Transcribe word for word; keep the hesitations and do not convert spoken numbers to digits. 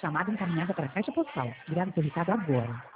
Chamada encaminhada para a caixa postal. Grave seu recado agora.